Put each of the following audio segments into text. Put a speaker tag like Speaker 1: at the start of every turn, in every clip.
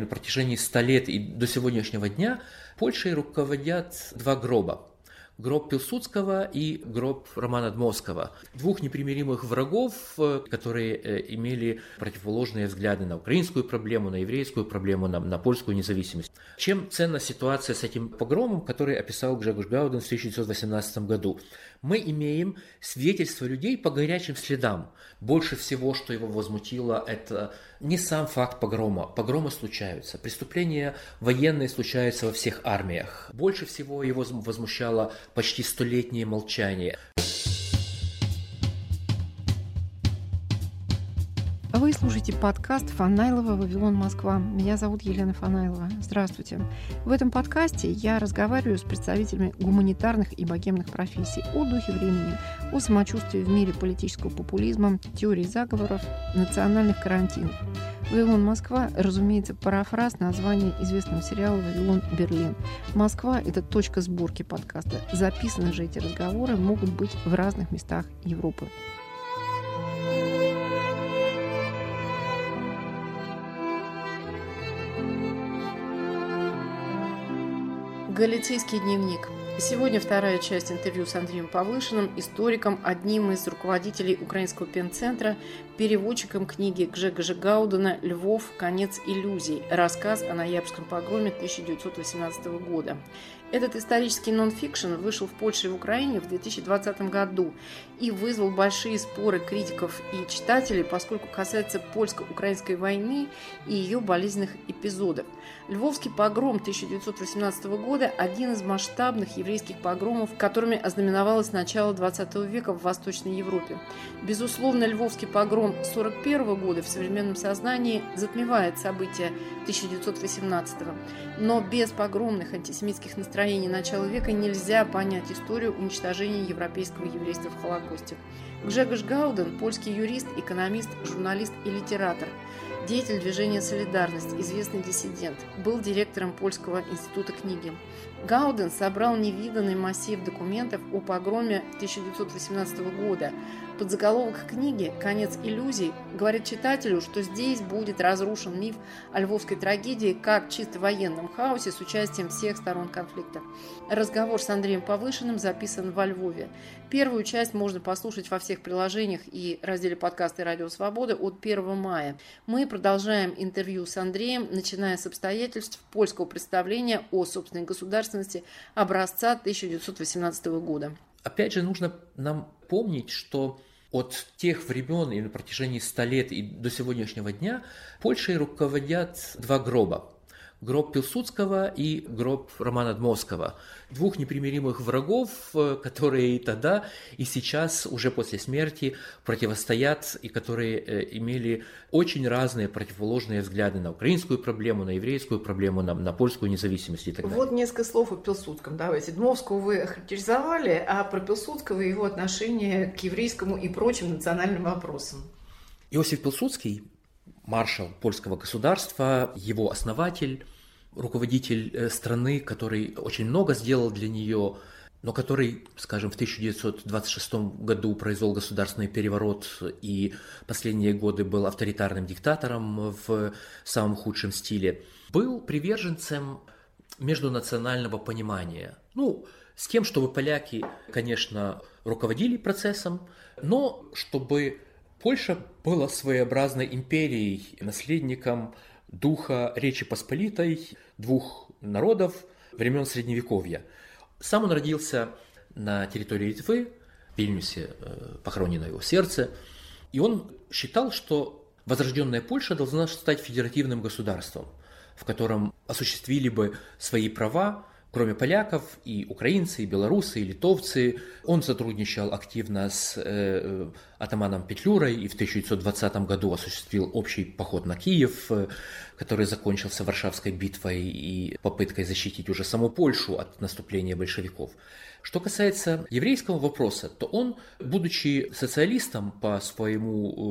Speaker 1: на протяжении 100 лет и до сегодняшнего дня Польшей руководят два гроба. Гроб Пилсудского и гроб Романа Дмowskiego. Двух непримиримых врагов, которые имели противоположные взгляды на украинскую проблему, на еврейскую проблему, на польскую независимость. Чем ценна ситуация с этим погромом, который описал Гжегош Гауден в 1918 году? Мы имеем свидетельство людей по горячим следам. Больше всего, что его возмутило, это не сам факт погрома. Погромы случаются. Преступления военные случаются во всех армиях. Больше всего его возмущало почти столетнее молчание.
Speaker 2: Вы слушаете подкаст Фанайлова «Вавилон, Москва». Меня зовут Елена Фанайлова. Здравствуйте. В этом подкасте я разговариваю с представителями гуманитарных и богемных профессий о духе времени, о самочувствии в мире политического популизма, теории заговоров, национальных карантинов. «Вавилон, Москва», разумеется, парафраз названия известного сериала «Вавилон, Берлин». Москва – это точка сборки подкаста. Записаны же эти разговоры могут быть в разных местах Европы. Галицийский дневник. Сегодня вторая часть интервью с Андреем Павлышиным, историком, одним из руководителей Украинского пенцентра, переводчиком книги Гжегожа Гаудена «Львов. Конец иллюзий. Рассказ о ноябрьском погроме 1918 года». Этот исторический нон-фикшн вышел в Польше и в Украине в 2020 году и вызвал большие споры критиков и читателей, поскольку касается польско-украинской войны и ее болезненных эпизодов. Львовский погром 1918 года – один из масштабных еврейских погромов, которыми ознаменовалось начало XX века в Восточной Европе. Безусловно, Львовский погром 1941 года в современном сознании затмевает события 1918, но без погромных антисемитских настроений начала века нельзя понять историю уничтожения европейского еврейства в Холокосте. Гжегош Гауден – польский юрист, экономист, журналист и литератор, деятель движения «Солидарность», известный диссидент, был директором Польского института книги. Гауден собрал невиданный массив документов о погроме 1918 года. Подзаголовок книги «Конец иллюзий» говорит читателю, что здесь будет разрушен миф о львовской трагедии как чисто военном хаосе с участием всех сторон конфликта. Разговор с Андреем Павлышиным записан во Львове. Первую часть можно послушать во всех приложениях и разделе подкасты «Радио Свобода» от 1 мая. Мы продолжаем интервью с Андреем, начиная с обстоятельств польского представления о собственной государственности образца 1918 года.
Speaker 1: Опять же, нужно нам помнить, что от тех времен и на протяжении 100 лет и до сегодняшнего дня Польшей руководят два гроба. Гроб Пилсудского и гроб Романа Дмowskiego. Двух непримиримых врагов, которые и тогда, и сейчас, уже после смерти, противостоят и которые имели очень разные противоположные взгляды на украинскую проблему, на еврейскую проблему, на польскую независимость и так далее.
Speaker 2: Вот несколько слов о Пилсудском. Давайте. Дмowskiego вы охарактеризовали, а про Пилсудского и его отношение к еврейскому и прочим национальным вопросам.
Speaker 1: Иосиф Пилсудский, маршал польского государства, его основатель, руководитель страны, который очень много сделал для нее, но который, скажем, в 1926 году произвел государственный переворот и последние годы был авторитарным диктатором в самом худшем стиле, был приверженцем междунационального понимания. С тем, чтобы поляки, конечно, руководили процессом, но чтобы Польша была своеобразной империей, наследником духа Речи Посполитой, двух народов времен Средневековья. Сам он родился на территории Литвы, в Вильнюсе похоронено его сердце, и он считал, что возрожденная Польша должна стать федеративным государством, в котором осуществили бы свои права, кроме поляков, и украинцы, и белорусы, и литовцы. Он сотрудничал активно с атаманом Петлюрой и в 1920 году осуществил общий поход на Киев, который закончился Варшавской битвой и попыткой защитить уже саму Польшу от наступления большевиков. Что касается еврейского вопроса, то он, будучи социалистом по своему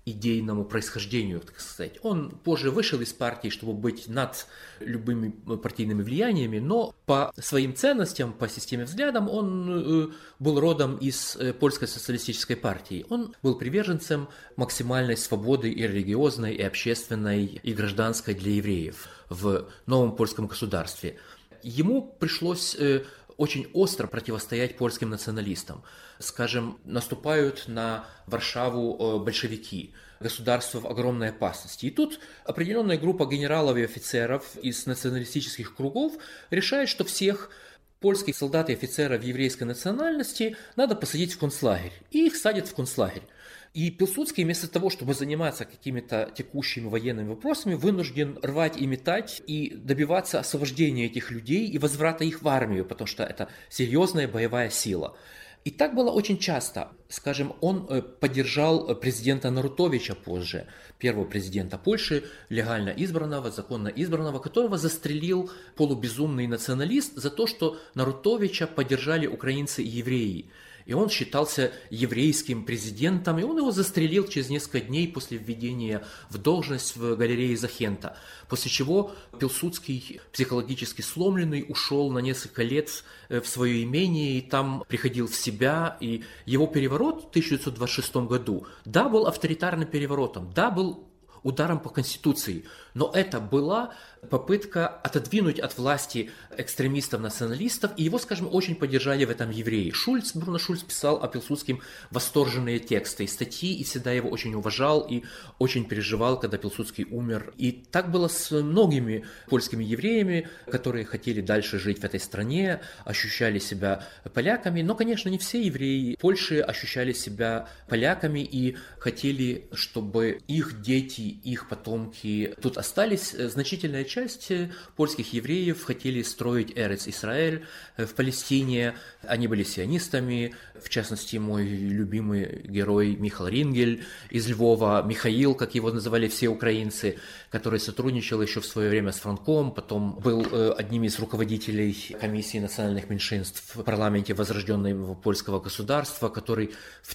Speaker 1: идейному происхождению, так сказать. Он позже вышел из партии, чтобы быть над любыми партийными влияниями, но по своим ценностям, по системе взглядам он был родом из Польской социалистической партии. Он был приверженцем максимальной свободы и религиозной, и общественной, и гражданской для евреев в новом польском государстве. Ему пришлось очень остро противостоять польским националистам. Скажем, наступают на Варшаву большевики, государство в огромной опасности. И тут определенная группа генералов и офицеров из националистических кругов решает, что всех польских солдат и офицеров еврейской национальности надо посадить в концлагерь. И их садят в концлагерь. И Пилсудский вместо того, чтобы заниматься какими-то текущими военными вопросами, вынужден рвать и метать и добиваться освобождения этих людей и возврата их в армию, потому что это серьезная боевая сила. И так было очень часто. Скажем, он поддержал президента Нарутовича позже, первого президента Польши, легально избранного, законно избранного, которого застрелил полубезумный националист за то, что Нарутовича поддержали украинцы и евреи. И он считался еврейским президентом, и он его застрелил через несколько дней после введения в должность в галерее Захента. После чего Пилсудский, психологически сломленный, ушел на несколько лет в свое имение и там приходил в себя. И его переворот в 1926 году, да, был авторитарным переворотом, да, был ударом по Конституции, но это была попытка отодвинуть от власти экстремистов-националистов, и его, скажем, очень поддержали в этом евреи. Бруно Шульц писал о Пилсудском восторженные тексты и статьи, и всегда его очень уважал и очень переживал, когда Пилсудский умер. И так было с многими польскими евреями, которые хотели дальше жить в этой стране, ощущали себя поляками, но, конечно, не все евреи Польши ощущали себя поляками и хотели, чтобы их дети, их потомки тут остались. Значительная часть польских евреев хотели строить Эрец Исраэль в Палестине. Они были сионистами. В частности, мой любимый герой Михаил Рингель из Львова, Михаил, как его называли все украинцы, который сотрудничал еще в свое время с Франком, потом был одним из руководителей комиссии национальных меньшинств в парламенте возрожденного польского государства, который в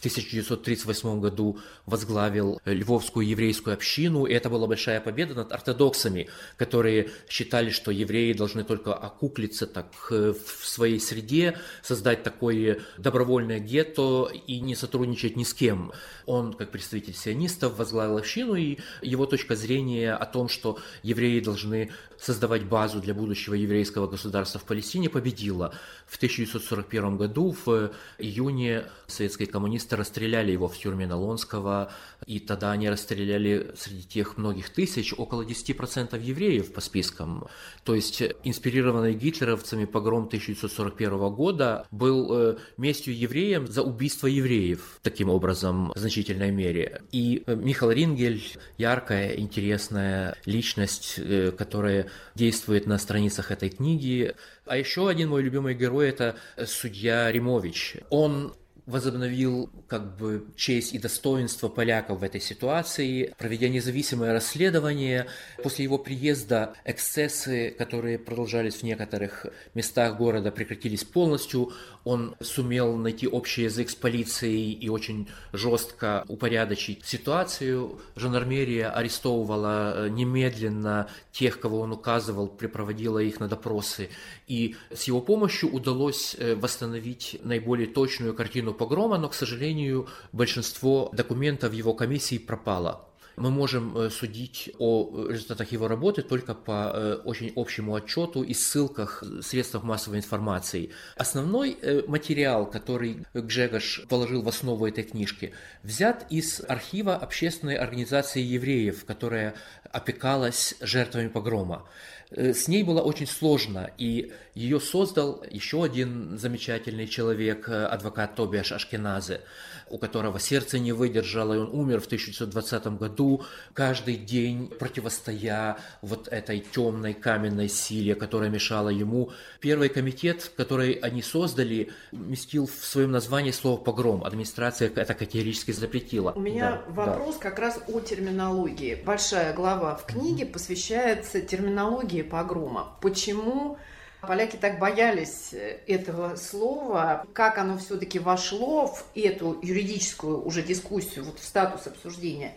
Speaker 1: 1938 году возглавил львовскую еврейскую общину, и это была большая победа над ортодоксами, которые считали, что евреи должны только окуклиться так в своей среде, создать такое добровольное гетто и не сотрудничать ни с кем. Он, как представитель сионистов, возглавил общину, и его точка зрения о том, что евреи должны создавать базу для будущего еврейского государства в Палестине, победила. В 1941 году, в июне, советские коммунисты расстреляли его в тюрьме Налонского, и тогда они расстреляли среди тех многих тысяч около 10% евреев по спискам. То есть инспирированный гитлеровцами погром 1941 года был местью евреям за убийство евреев, таким образом, в значительной мере. И Михаил Рингель – яркая, интересная личность, которая действует на страницах этой книги. А еще один мой любимый герой – это судья Римович. Он возобновил честь и достоинство поляков в этой ситуации, проведя независимое расследование. После его приезда эксцессы, которые продолжались в некоторых местах города, прекратились полностью. Он сумел найти общий язык с полицией и очень жестко упорядочить ситуацию. Жандармерия арестовывала немедленно тех, кого он указывал, припроводила их на допросы. И с его помощью удалось восстановить наиболее точную картину погрома, но, к сожалению, большинство документов его комиссии пропало. Мы можем судить о результатах его работы только по очень общему отчету и ссылках в средствах массовой информации. Основной материал, который Гжегош положил в основу этой книжки, взят из архива общественной организации евреев, которая опекалась жертвами погрома. С ней было очень сложно, и ее создал еще один замечательный человек, адвокат Тобиаш Ашкеназе, у которого сердце не выдержало, и он умер в 1920 году, каждый день противостоя вот этой темной каменной силе, которая мешала ему. Первый комитет, который они создали, вместил в своем названии слово «погром». Администрация это категорически запретила.
Speaker 2: У меня вопрос как раз о терминологии. Большая глава в книге посвящается терминологии погрома. Почему поляки так боялись этого слова, как оно все-таки вошло в эту юридическую уже дискуссию, в статус обсуждения?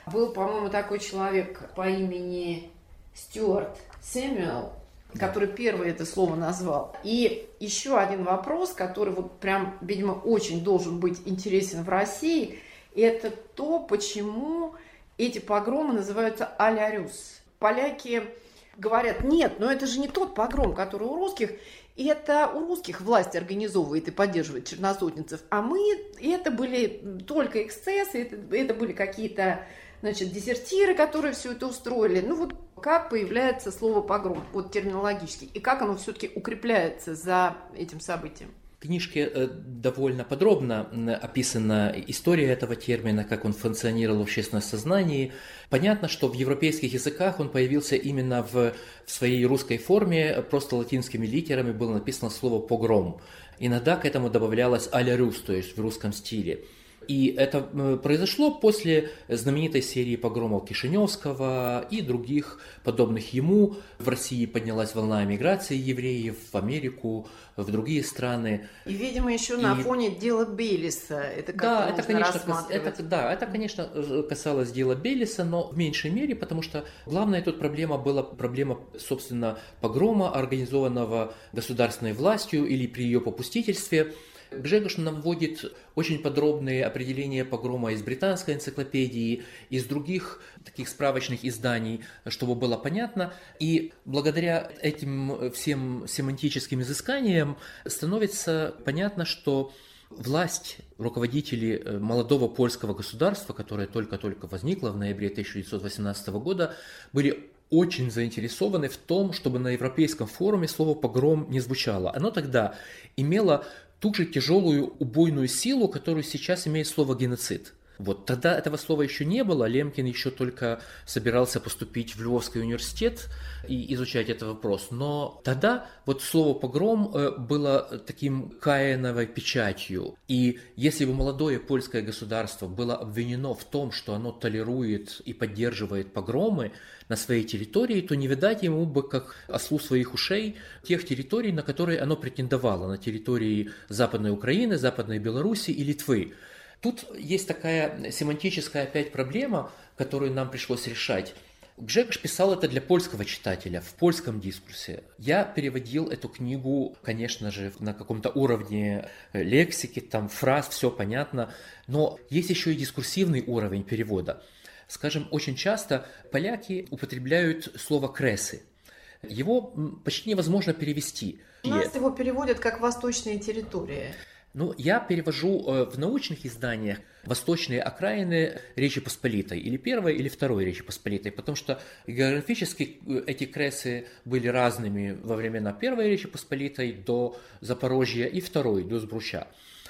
Speaker 2: Был, по-моему, такой человек по имени Стюарт Сэмюэл, который первый это слово назвал. И еще один вопрос, который вот прям, видимо, очень должен быть интересен в России, это то, почему эти погромы называются «Алярюс». Поляки говорят, нет, но это же не тот погром, который у русских, это у русских власть организовывает и поддерживает черносотенцев, а это были только эксцессы, это были какие-то, значит, дезертиры, которые все это устроили. Ну вот как появляется слово «погром», вот терминологически, и как оно все-таки укрепляется за этим событием?
Speaker 1: В книжке довольно подробно описана история этого термина, как он функционировал в общественном сознании. Понятно, что в европейских языках он появился именно в своей русской форме, просто латинскими литерами было написано слово «погром». Иногда к этому добавлялось «алярюс», то есть в русском стиле. И это произошло после знаменитой серии погромов Кишиневского и других подобных ему. В России поднялась волна эмиграции евреев в Америку, в другие страны.
Speaker 2: И, видимо, еще на фоне дела Белиса. Это как-то нужно рассматривать.
Speaker 1: Это, конечно, касалось дела Белиса, но в меньшей мере, потому что главная тут проблема была проблема, собственно, погрома, организованного государственной властью или при ее попустительстве. Гжегош нам вводит очень подробные определения погрома из британской энциклопедии, из других таких справочных изданий, чтобы было понятно. И благодаря этим всем семантическим изысканиям становится понятно, что власть, руководители молодого польского государства, которое только-только возникло в ноябре 1918 года, были очень заинтересованы в том, чтобы на Европейском форуме слово «погром» не звучало. Оно тогда имело ту же тяжелую убойную силу, которую сейчас имеет слово «геноцид». Вот тогда этого слова еще не было, Лемкин еще только собирался поступить в Львовский университет и изучать этот вопрос. Но тогда вот слово «погром» было таким каиновой печатью. И если бы молодое польское государство было обвинено в том, что оно толерует и поддерживает погромы на своей территории, то не видать ему бы, как ослу своих ушей, тех территорий, на которые оно претендовало, на территории Западной Украины, Западной Белоруссии и Литвы. Тут есть такая семантическая опять проблема, которую нам пришлось решать. Гжегош писал это для польского читателя, в польском дискурсе. Я переводил эту книгу, конечно же, на каком-то уровне лексики, там фраз, все понятно, но есть еще и дискурсивный уровень перевода. Скажем, очень часто поляки употребляют слово «кресы». Его почти невозможно перевести.
Speaker 2: У нас его переводят как «восточные территории».
Speaker 1: Ну, я перевожу в научных изданиях восточные окраины Речи Посполитой, или первой, или второй Речи Посполитой, потому что географически эти кресы были разными во времена Первой Речи Посполитой до Запорожья и Второй, до Збруча.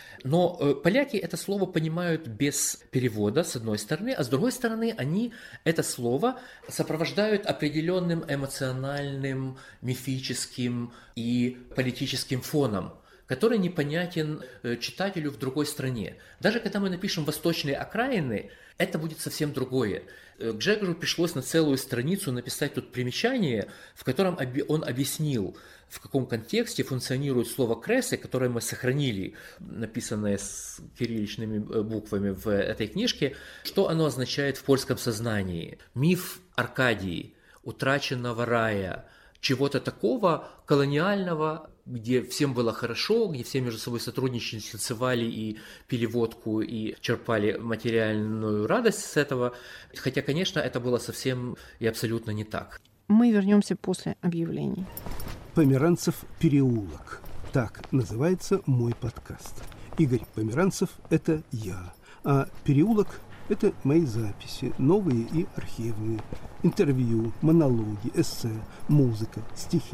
Speaker 1: Но поляки это слово понимают без перевода, с одной стороны, а с другой стороны, они это слово сопровождают определенным эмоциональным, мифическим и политическим фоном, который непонятен читателю в другой стране. Даже когда мы напишем «восточные окраины», это будет совсем другое. Гжегошу пришлось на целую страницу написать тут примечание, в котором он объяснил, в каком контексте функционирует слово «кресы», которое мы сохранили, написанное с кирилличными буквами в этой книжке, что оно означает в польском сознании. Миф Аркадии, утраченного рая, чего-то такого колониального, где всем было хорошо, где все между собой сотрудничали, танцевали и пили водку и черпали материальную радость с этого. Хотя, конечно, это было совсем и абсолютно не так.
Speaker 2: Мы вернемся после объявлений.
Speaker 3: Померанцев переулок. Так называется мой подкаст. Игорь Померанцев – это я, а переулок – это мои записи, новые и архивные, интервью, монологи, эссе, музыка, стихи.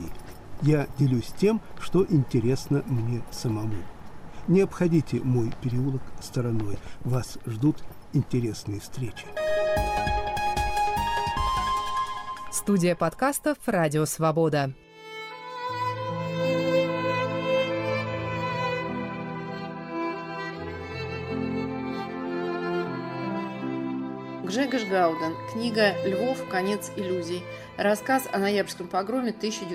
Speaker 3: Я делюсь тем, что интересно мне самому. Не обходите мой переулок стороной. Вас ждут интересные встречи.
Speaker 4: Студия подкастов «Радио Свобода».
Speaker 2: Гжегош Гауден. Книга «Львов. Конец иллюзий». Рассказ о ноябрьском погроме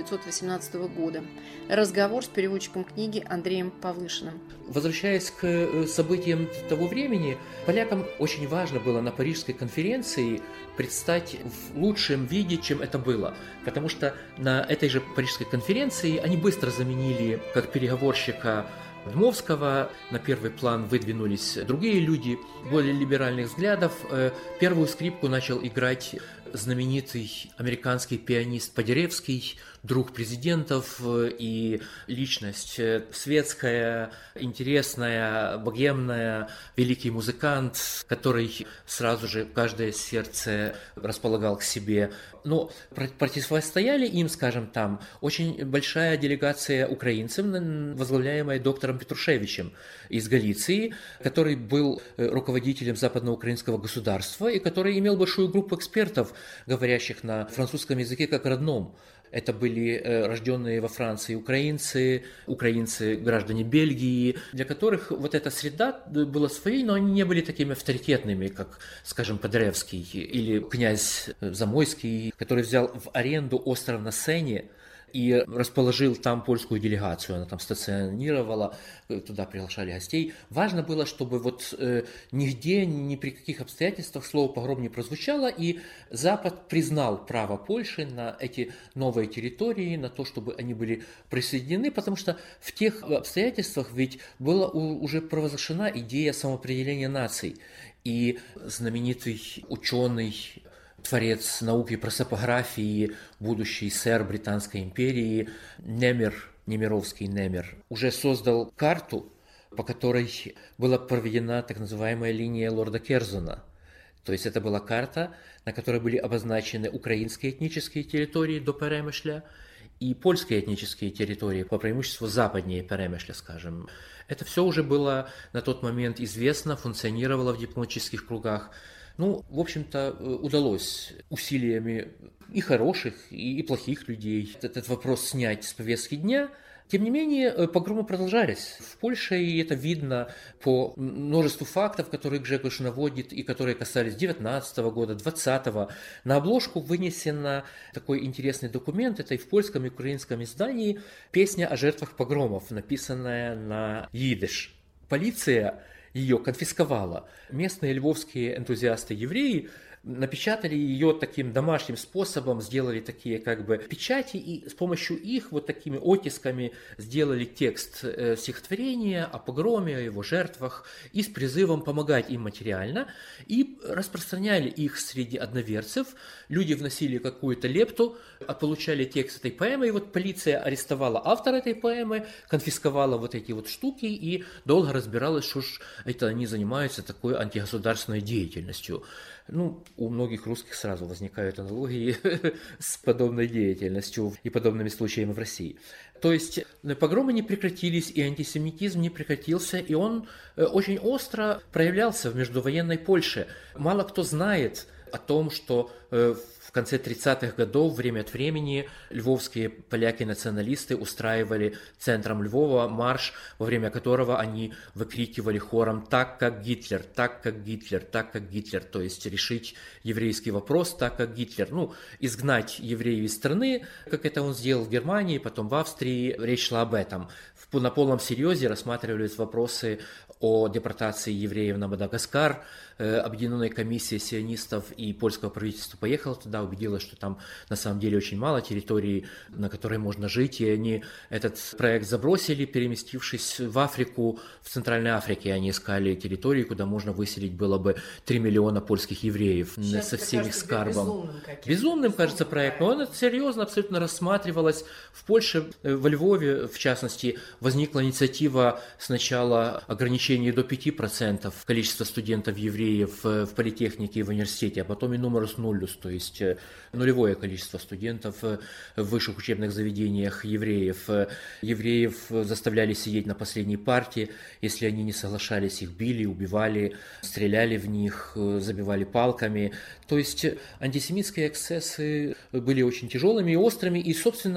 Speaker 2: 1918 года. Разговор с переводчиком книги Андреем Павлышиным.
Speaker 1: Возвращаясь к событиям того времени, полякам очень важно было на Парижской конференции предстать в лучшем виде, чем это было. Потому что на этой же Парижской конференции они быстро заменили как переговорщика Дмовского, на первый план выдвинулись другие люди более либеральных взглядов. Первую скрипку начал играть знаменитый американский пианист Подеревский, друг президентов и личность светская, интересная, богемная, великий музыкант, который сразу же каждое сердце располагал к себе. Но противостояли им, скажем, там очень большая делегация украинцев, возглавляемая доктором Петрушевичем из Галиции, который был руководителем западноукраинского государства и который имел большую группу экспертов, говорящих на французском языке как родном. Это были рожденные во Франции украинцы, граждане Бельгии, для которых вот эта среда была своей, но они не были такими авторитетными, как, скажем, Подеревский или князь Замойский, который взял в аренду остров на Сене и расположил там польскую делегацию, она там стационировала, туда приглашали гостей. Важно было, чтобы вот нигде, ни при каких обстоятельствах слово «погром» не прозвучало, и Запад признал право Польши на эти новые территории, на то, чтобы они были присоединены, потому что в тех обстоятельствах ведь была уже провозглашена идея самоопределения наций. И знаменитый ученый, творец науки просопографии, будущий сэр Британской империи Немировский Немер, уже создал карту, по которой была проведена так называемая линия лорда Керзона. То есть это была карта, на которой были обозначены украинские этнические территории до Перемышля и польские этнические территории, по преимуществу западнее Перемышля, скажем. Это все уже было на тот момент известно, функционировало в дипломатических кругах. Ну, в общем-то, удалось усилиями и хороших, и плохих людей этот вопрос снять с повестки дня. Тем не менее, погромы продолжались в Польше, и это видно по множеству фактов, которые Гжегош наводит, и которые касались 19 года, 20-го. На обложку вынесен такой интересный документ, это и в польском, и украинском издании, песня о жертвах погромов, написанная на идиш. Полиция ее конфисковала. Местные львовские энтузиасты-евреи напечатали ее таким домашним способом, сделали такие как бы печати, и с помощью их вот такими оттисками сделали текст стихотворения о погроме, о его жертвах, и с призывом помогать им материально, и распространяли их среди одноверцев. Люди вносили какую-то лепту, получали текст этой поэмы, и вот полиция арестовала автора этой поэмы, конфисковала вот эти вот штуки и долго разбиралась, что ж это они занимаются такой антигосударственной деятельностью. Ну, у многих русских сразу возникают аналогии с подобной деятельностью и подобными случаями в России. То есть погромы не прекратились, и антисемитизм не прекратился, и он очень остро проявлялся в междувоенной Польше. Мало кто знает о том, что в конце 30-х годов время от времени львовские поляки-националисты устраивали центром Львова марш, во время которого они выкрикивали хором «так, как Гитлер, так, как Гитлер, так, как Гитлер», то есть решить еврейский вопрос так, как Гитлер. Ну, изгнать евреев из страны, как это он сделал в Германии, потом в Австрии, речь шла об этом. На полном серьезе рассматривались вопросы о депортации евреев на Мадагаскар. Объединенная комиссия сионистов и польского правительства поехала туда, убедилась, что там на самом деле очень мало территорий, на которой можно жить, и они этот проект забросили, переместившись в Африку, в Центральной Африке. Они искали территории, куда можно выселить было бы 3 миллиона польских евреев со всем их скарбом. Безумным кажется проект, но он серьезно абсолютно рассматривалось. В Польше, во Львове, в частности, возникла инициатива сначала ограничения до 5% количества студентов-евреев в политехнике и в университете, а потом и numerus nullus, то есть нулевое количество студентов в высших учебных заведениях евреев. Евреев заставляли сидеть на последней парте, если они не соглашались, их били, убивали, стреляли в них, забивали палками. То есть антисемитские эксцессы были очень тяжелыми и острыми, и, собственно,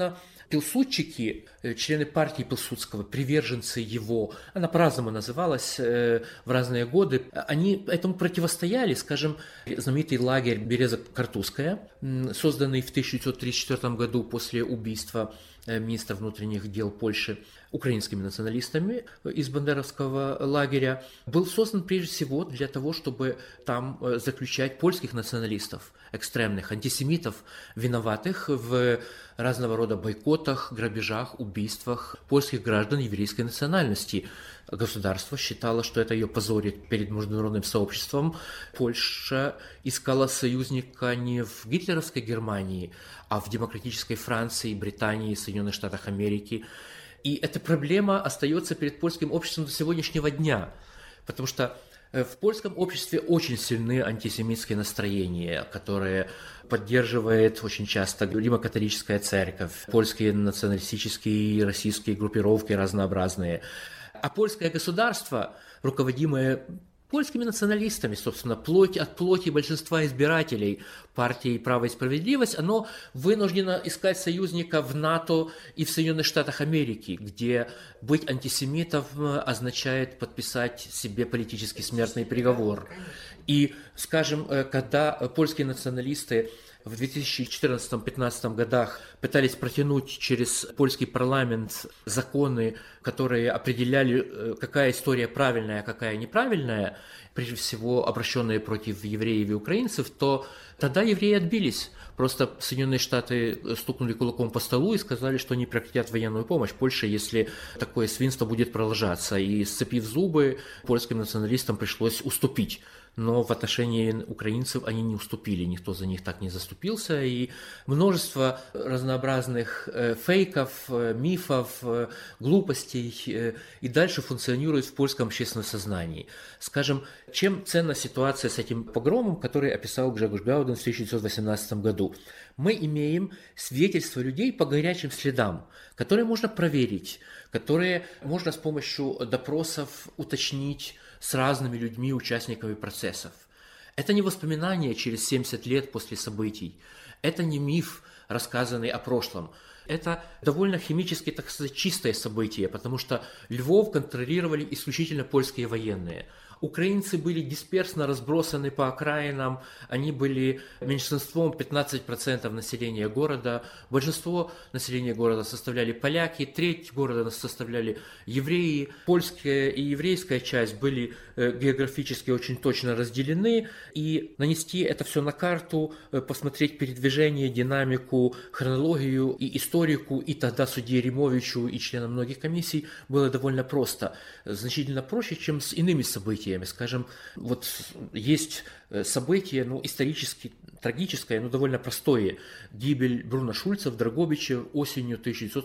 Speaker 1: Пилсудчики, члены партии Пилсудского, приверженцы его, она по-разному называлась в разные годы, они этому противостояли, скажем, знаменитый лагерь Береза-Картузская, созданный в 1934 году после убийства министра внутренних дел Польши украинскими националистами из бандеровского лагеря, был создан прежде всего для того, чтобы там заключать польских националистов, экстремных, антисемитов, виноватых в разного рода бойкотах, грабежах, убийствах польских граждан еврейской национальности. Государство считало, что это ее позорит перед международным сообществом. Польша искала союзника не в гитлеровской Германии, а в демократической Франции, Британии, Соединенных Штатах Америки. И эта проблема остается перед польским обществом до сегодняшнего дня, потому что в польском обществе очень сильны антисемитские настроения, которые поддерживает очень часто римо-католическая церковь, польские националистические и российские группировки разнообразные. А польское государство, руководимое польскими националистами, собственно, плоть от плоти большинства избирателей партии «Право и справедливость», оно вынуждено искать союзника в НАТО и в Соединенных Штатах Америки, где быть антисемитом означает подписать себе политический смертный приговор. И, скажем, когда польские националисты в 2014-2015 годах пытались протянуть через польский парламент законы, которые определяли, какая история правильная, а какая неправильная, прежде всего обращенные против евреев и украинцев, то тогда евреи отбились. Просто Соединенные Штаты стукнули кулаком по столу и сказали, что они прекратят военную помощь Польше, если такое свинство будет продолжаться. И, сцепив зубы, польским националистам пришлось уступить. Но в отношении украинцев они не уступили, никто за них так не заступился. И множество разнообразных фейков, мифов, глупостей и дальше функционирует в польском общественном сознании. Скажем, чем ценна ситуация с этим погромом, который описал Гжегош Гауден в 1918 году? Мы имеем свидетельства людей по горячим следам, которые можно проверить, которые можно с помощью допросов уточнить с разными людьми, участниками процессов. Это не воспоминания через 70 лет после событий, это не миф, рассказанный о прошлом. Это довольно химически, так сказать, чистое событие, потому что Львов контролировали исключительно польские военные. Украинцы были дисперсно разбросаны по окраинам, они были меньшинством, 15% населения города, большинство населения города составляли поляки, треть города составляли евреи, польская и еврейская часть были географически очень точно разделены, и нанести это все на карту, посмотреть передвижение, динамику, хронологию и историку, и тогда судье Римовичу и членам многих комиссий было довольно просто, значительно проще, чем с иными событиями. Скажем, вот есть событие, исторически трагическое, но довольно простое. Гибель Бруно Шульца в Драгобиче осенью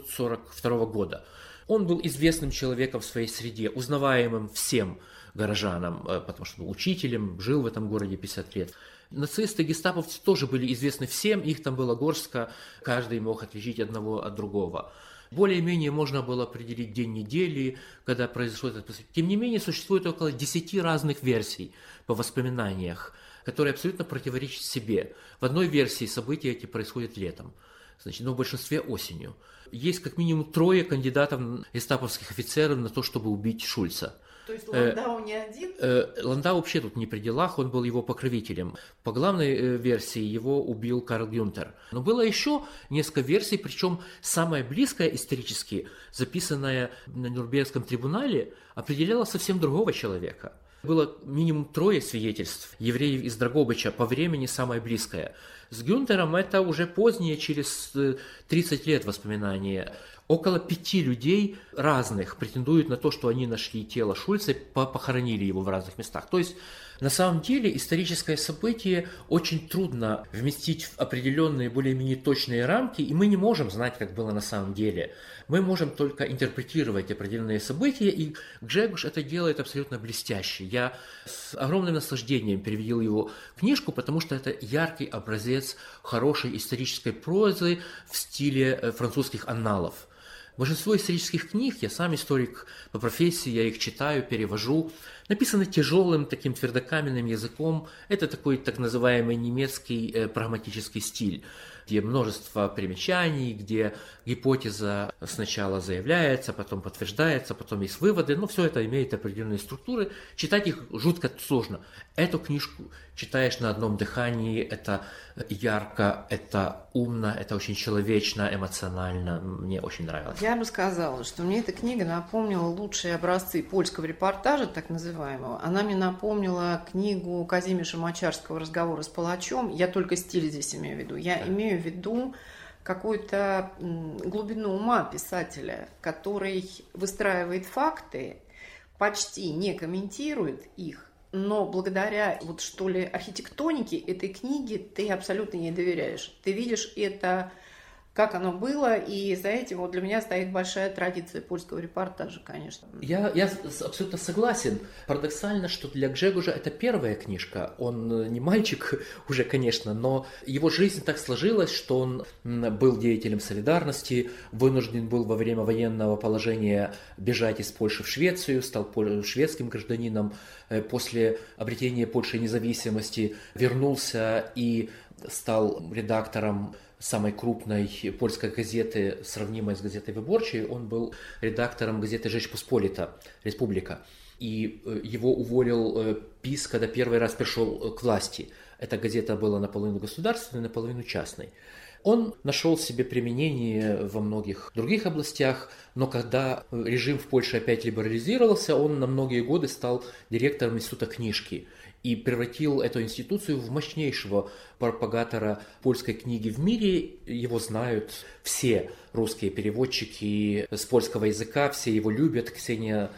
Speaker 1: 1942 года. Он был известным человеком в своей среде, узнаваемым всем горожанам, потому что был учителем, жил в этом городе 50 лет. Нацисты, гестаповцы тоже были известны всем, их там было горстка, каждый мог отличить одного от другого. Более-менее можно было определить день недели, когда произошло это. Тем не менее, существует около 10 разных версий по воспоминаниях, которые абсолютно противоречат себе. В одной версии события эти происходят летом, в большинстве осенью. Есть как минимум 3 кандидатов гестаповских офицеров на то, чтобы убить Шульца.
Speaker 2: То есть Ландау не один?
Speaker 1: Ландау вообще тут не при делах, он был его покровителем. По главной версии его убил Карл Гюнтер. Но было еще несколько версий, причем самая близкая исторически, записанная на Нюрнбергском трибунале, определяла совсем другого человека. Было минимум 3 свидетельств евреев из Драгобича, по времени самое близкое. С Гюнтером это уже позднее, через 30 лет воспоминания. Около 5 людей разных претендуют на то, что они нашли тело Шульца, похоронили его в разных местах. То есть, на самом деле, историческое событие очень трудно вместить в определенные более-менее точные рамки, и мы не можем знать, как было на самом деле. Мы можем только интерпретировать определенные события, и Гжегош это делает абсолютно блестяще. Я с огромным наслаждением перевел его книжку, потому что это яркий образец хорошей исторической прозы в стиле французских анналов. Большинство исторических книг, я сам историк по профессии, я их читаю, перевожу, написаны тяжелым таким твердокаменным языком. Это такой так называемый немецкий прагматический стиль. где множество примечаний, где гипотеза сначала заявляется, потом подтверждается, потом есть выводы, но все это имеет определенные структуры. Читать их жутко сложно. Эту книжку читаешь на одном дыхании, это ярко, это умно, это очень человечно, эмоционально. Мне очень нравилось.
Speaker 2: Я бы сказала, что мне эта книга напомнила лучшие образцы польского репортажа, так называемого. Она мне напомнила книгу Казимиша Мачарского «Разговоры с палачом». Я только стиль здесь имею в виду. Я имею в виду какую-то глубину ума писателя, который выстраивает факты, почти не комментирует их, но благодаря вот что ли архитектонике этой книги ты абсолютно не доверяешь. Ты видишь это, как оно было, и за этим вот для меня стоит большая традиция польского репортажа, конечно.
Speaker 1: Я абсолютно согласен. Парадоксально, что для Гжегожа это первая книжка. Он не мальчик уже, конечно, но его жизнь так сложилась, что он был деятелем солидарности, вынужден был во время военного положения бежать из Польши в Швецию, стал шведским гражданином. После обретения Польши независимости вернулся и стал редактором самой крупной польской газеты, сравнимой с газетой «Выборчей». Он был редактором газеты «Rzeczpospolita», «Республика». И его уволил ПиS, когда первый раз пришел к власти. Эта газета была наполовину государственной, наполовину частной. Он нашел себе применение во многих других областях, но когда режим в Польше опять либерализировался, он на многие годы стал директором Института книжки и превратил эту институцию в мощнейшего пропагатора польской книги в мире. Его знают все русские переводчики с польского языка, все его любят. Ксения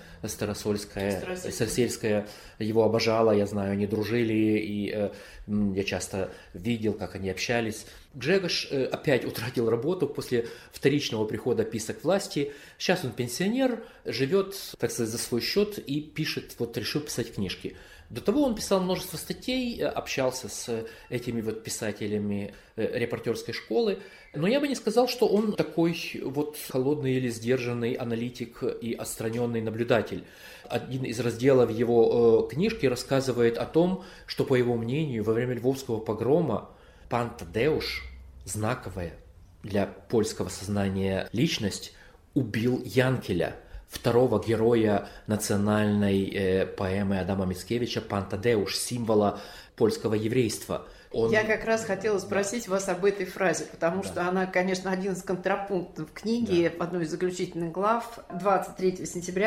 Speaker 1: Старосельская его обожала, я знаю, они дружили, и я часто видел, как они общались. Гжегош опять утратил работу после вторичного прихода ПиСа к власти. Сейчас он пенсионер, живет, так сказать, за свой счет и пишет, вот решил писать книжки. До того он писал множество статей, общался с этими вот писателями репортерской школы, но я бы не сказал, что он такой вот холодный или сдержанный аналитик и отстраненный наблюдатель. Один из разделов его книжки рассказывает о том, что, по его мнению, во время Львовского погрома пан Тадеуш, знаковая для польского сознания личность, убил Янкеля, второго героя национальной поэмы Адама Мицкевича, пан Тадеуш, символа польского еврейства.
Speaker 2: Я как раз хотела спросить вас об этой фразе, потому что она, конечно, один из контрапунктов книги, одной из заключительных глав. 23 сентября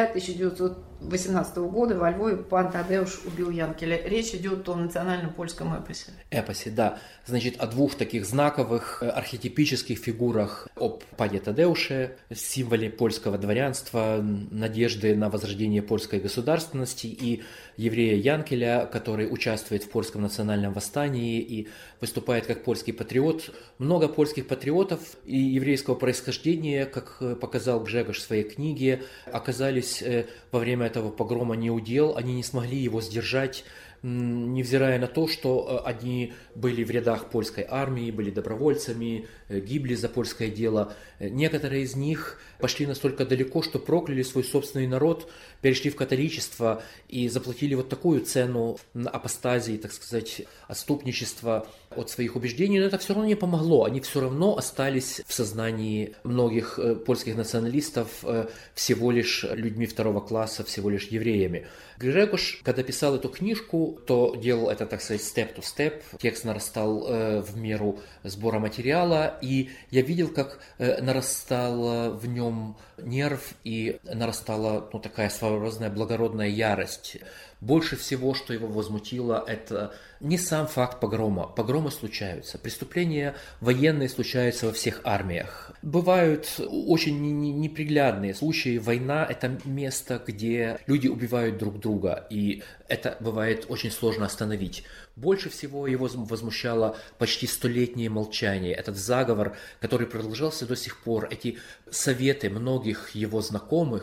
Speaker 2: 1918 года во Львове пан Тадеуш убил Янкеля. Речь идет о национальном польском эпосе.
Speaker 1: Эпосе, да. Значит, о двух таких знаковых архетипических фигурах: об пане Тадеуше, символе польского дворянства, надежды на возрождение польской государственности, и еврея Янкеля, который участвует в польском национальном восстании и выступает как польский патриот. Много польских патриотов и еврейского происхождения, как показал Гжегош в своей книге, оказались во время этого погрома неудел. Они не смогли его сдержать, невзирая на то, что они были в рядах польской армии, были добровольцами, гибли за польское дело. Некоторые из них пошли настолько далеко, что прокляли свой собственный народ, перешли в католичество и заплатили вот такую цену апостазии, так сказать, отступничества от своих убеждений. Но это все равно не помогло. Они все равно остались в сознании многих польских националистов всего лишь людьми второго класса, всего лишь евреями. Гжегош, когда писал эту книжку, то делал это, так сказать, step-to-step. Текст нарастал в меру сбора материала, и я видел, как нарастала в нем нерв и нарастала такая своеобразная благородная ярость. Больше всего, что его возмутило, это не сам факт погрома. Погромы случаются, преступления военные случаются во всех армиях. Бывают очень неприглядные случаи. Война – это место, где люди убивают друг друга, и это бывает очень сложно остановить. Больше всего его возмущало почти столетнее молчание, этот заговор, который продолжался до сих пор, эти советы многих его знакомых,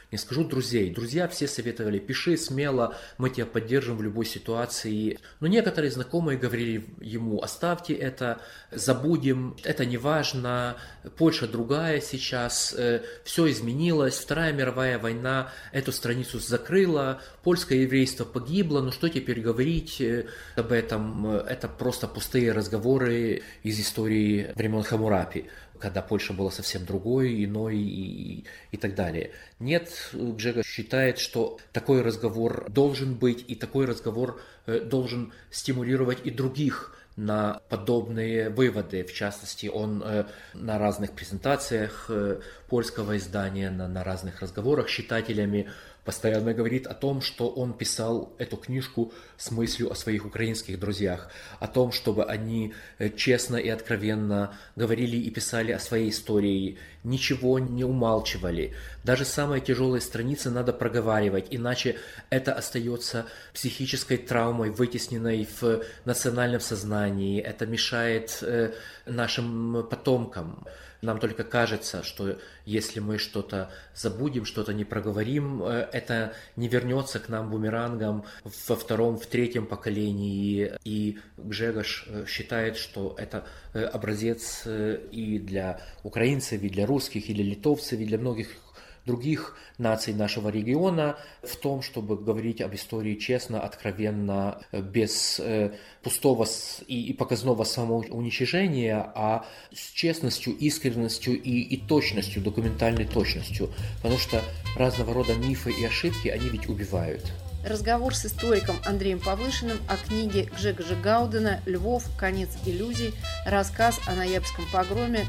Speaker 1: не скажу друзей. Друзья все советовали: пиши смело, мы тебя поддержим в любой ситуации. Но некоторые знакомые говорили ему: оставьте это, забудем, это не важно, Польша другая сейчас, все изменилось, Вторая мировая война эту страницу закрыла, польское еврейство погибло, ну что теперь говорить об этом, это просто пустые разговоры из истории времен Хаммурапи, когда Польша была совсем другой, иной и так далее. Нет, Гжегош считает, что такой разговор должен быть, и такой разговор должен стимулировать и других на подобные выводы. В частности, он на разных презентациях польского издания, на разных разговорах с читателями постоянно говорит о том, что он писал эту книжку с мыслью о своих украинских друзьях, о том, чтобы они честно и откровенно говорили и писали о своей истории, ничего не умалчивали. Даже самые тяжелые страницы надо проговаривать, иначе это остается психической травмой, вытесненной в национальном сознании. Это мешает нашим потомкам. Нам только кажется, что если мы что-то забудем, что-то не проговорим, это не вернется к нам бумерангом во втором, в третьем поколении. И Гжегош считает, что это образец и для украинцев, и для русских, и для литовцев, и для многих других наций нашего региона в том, чтобы говорить об истории честно, откровенно, без пустого и показного самоуничижения, а с честностью, искренностью и точностью, документальной точностью. Потому что разного рода мифы и ошибки, они ведь убивают.
Speaker 2: Разговор с историком Андреем Павлышиным о книге Гжегожа Гаудена «Львов. Конец иллюзий. Рассказ о ноябрьском погроме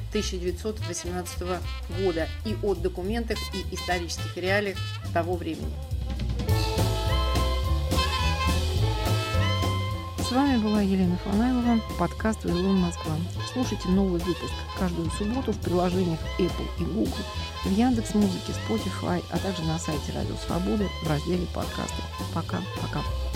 Speaker 2: 1918 года» и о документах и исторических реалиях того времени. С вами была Елена Фанайлова, подкаст «Вавилон Москва». Слушайте новый выпуск каждую субботу в приложениях Apple и Google, в Яндекс.Музыке, Spotify, а также на сайте Радио Свободы в разделе «Подкасты». Пока-пока.